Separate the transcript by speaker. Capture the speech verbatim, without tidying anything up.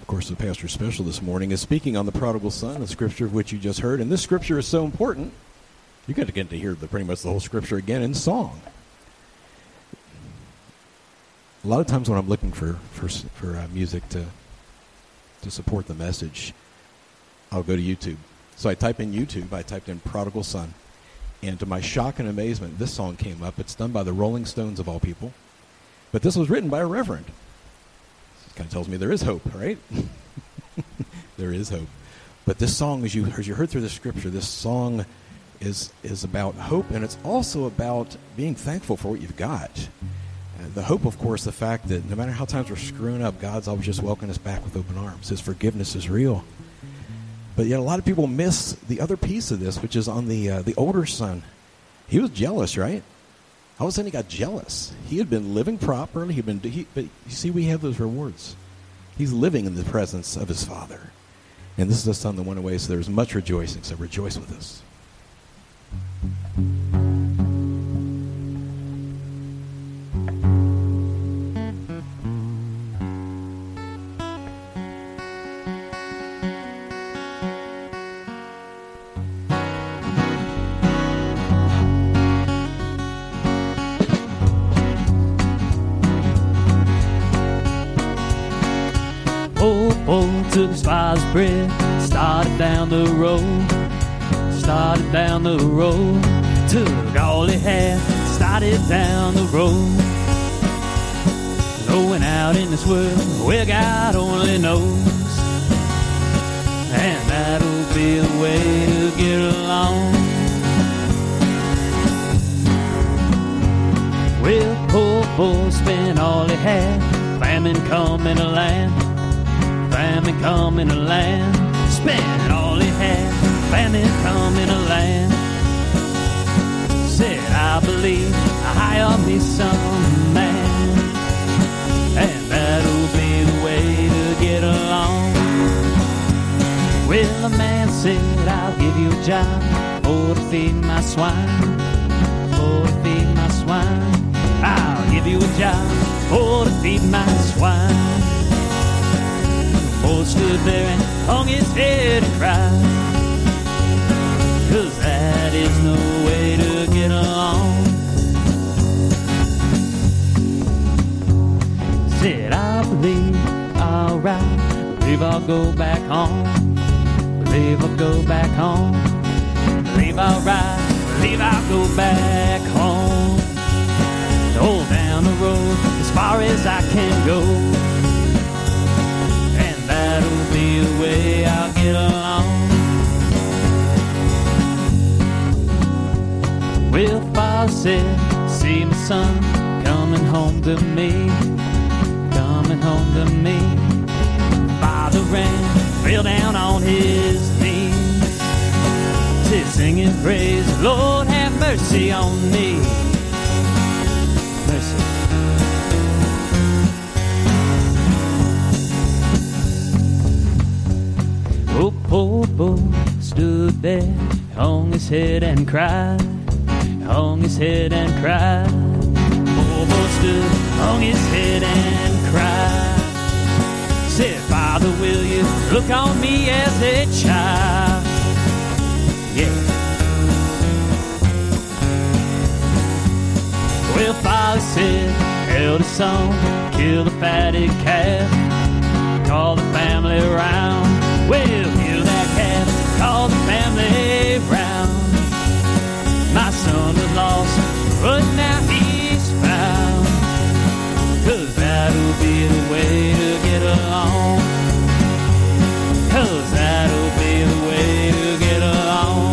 Speaker 1: of course, the pastor special this morning, is speaking on the prodigal son, the scripture of which you just heard. And this scripture is so important, you got to get to hear the, pretty much the whole scripture again in song. A lot of times when I'm looking for for, for uh, music to to support the message, I'll go to YouTube. So I type in YouTube, I typed in Prodigal Son, and to my shock and amazement, this song came up. It's done by the Rolling Stones, of all people. But this was written by a reverend. This kind of tells me there is hope, right? There is hope. But this song, as you, as you heard through the scripture, this song is is about hope, and it's also about being thankful for what you've got. Uh, the hope, of course, the fact that no matter how times we're screwing up, God's always just welcoming us back with open arms. His forgiveness is real. But yet a lot of people miss the other piece of this, which is on the uh, the older son. He was jealous, right? All of a sudden he got jealous. He had been living properly. He'd been, he, but you see, we have those rewards. He's living in the presence of his father. And this is the son that went away, so there's much rejoicing. So rejoice with us.
Speaker 2: Took his father's bread, started down the road, started down the road, took all he had, started down the road, going out in this world where God only knows, and that'll be the way to get along. Well, poor boy spent all he had, famine come in the land. Famine come in the land, spent all he had. Famine come in the land. Said, I believe I hire me some man, and that'll be the way to get along. Well, the man said, I'll give you a job for to feed my swine, for to feed my swine. I'll give you a job for to feed my swine. Boy stood there and hung his head and cried, 'cause that is no way to get along. Said, I believe I'll ride, believe I'll go back home, believe I'll go back home, believe I'll ride, believe I'll go back home. Hold down the road as far as I can go, that'll be the way I'll get along. Well, father said, see my son coming home to me, coming home to me. Father ran, fell down on his knees, said, singing praise, Lord have mercy on me. Mercy. Oh, poor boy stood there, hung his head and cried, hung his head and cried. Poor boy stood, hung his head and cried. Said, Father, will you look on me as a child? Yeah. Well, Father said, held his son, kill the fatted calf, call the family around. Well, kill that calf, call the family round. My son was lost, but now he's found, 'cause that'll be the way to get along, 'cause that'll be the way to get along.